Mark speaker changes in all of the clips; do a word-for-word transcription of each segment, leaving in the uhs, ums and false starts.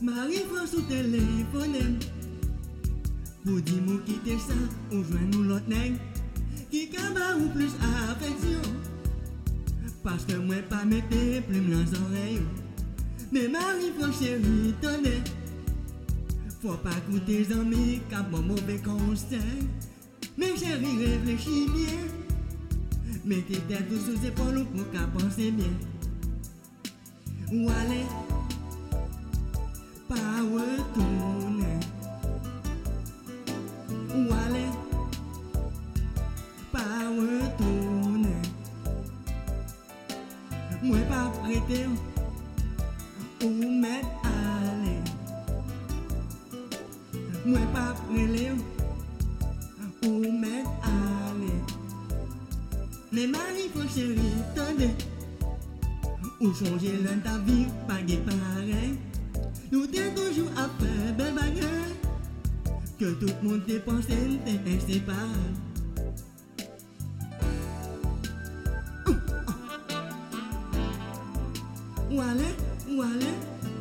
Speaker 1: Marie-France au téléphone pour dire nous quitter ça ou joindre nous l'autre nègre qui caba ou plus affection parce que moi pas mettre plume dans les oreilles. Mais Marie-France chérie tenez faut pas écouter les amis qui ont mauvais conseil. Mais chérie réfléchis bien, mettez tête sous ses épaules pour qu'à penser bien. Ou allez pas retourner, ou allez pas retourner. Moi pas prêter ou m'être aller. Moi pas prêter ou m'être aller. Mais Marie-France chérie, tenez, ou changer l'un ta vie, pas de pareil. Nous t'es toujours à faire belle bagarre, que tout le monde t'est pensé, t'es inséparable. Où aller, où aller?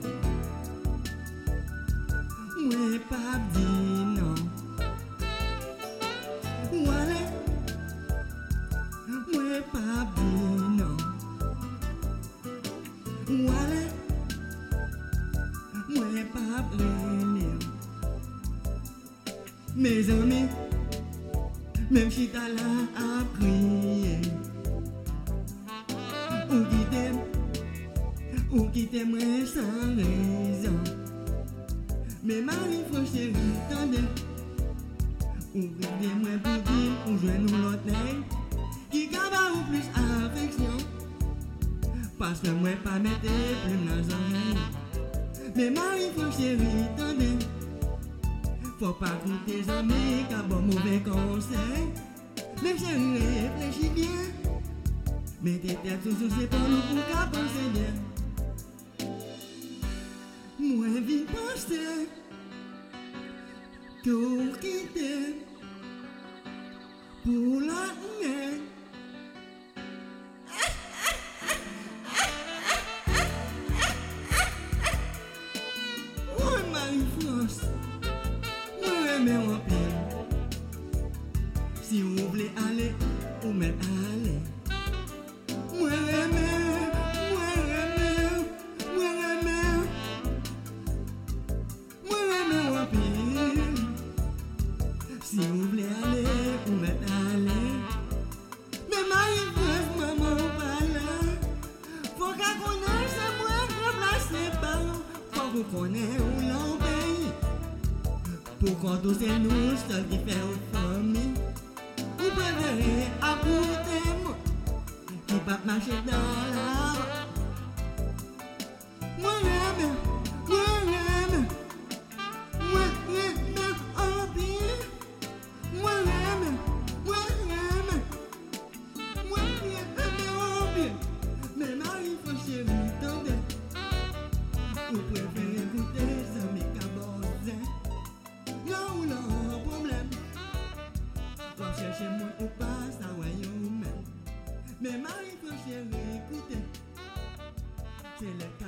Speaker 1: Moi pas dit non. Où aller? Moi pas dit non. Où aller? Moi pas brûler. Mes amis, même si t'as là à prier, ou quitter, ou quitter moi sans raison. Mais Marie-France chérie, tendez, ouvrez moi pour dire, ou jouer nous l'autre nègre, qui caba ou plus affection, parce que moi pas mettre plume dans les oreilles. Mais Marie-France chérie, tendez, faut pas écouter les amis qui ont mauvais conseil. Mais chérie, réfléchis bien, mettez tête sous ses épaules pour qu'à penser bien. Moi vite penser que vous quittez pour la nègre. Oh Marie-France, moi aimez en pile. Si vous voulez aller, vous m'êtes aller. Moi aimez, moi aimez, moi aimez, moi aimez en pile. Si vous voulez aller, vous m'êtes aller. Mais Marie-France, maman, pas là. Faut qu'à connaisse moi remplacer par. Faut qu'on connaisse où l'on paye. Pour qu'on tous et nous seuls qui fait aux familles. Vous préférez apporter moi qui va marcher dans la rue. Moi j'aime, moi j'aime, moi j'aime en pile. Moi j'aime, moi j'aime, moi j'aime en pile. Mais Marie-France chérie, tendez, vous préférez écouter les amis cabosins. Là où l'on problème, on cherche moi ou pas, ça voyons même. Mais Marie-France chérie, écoutez, c'est le cas.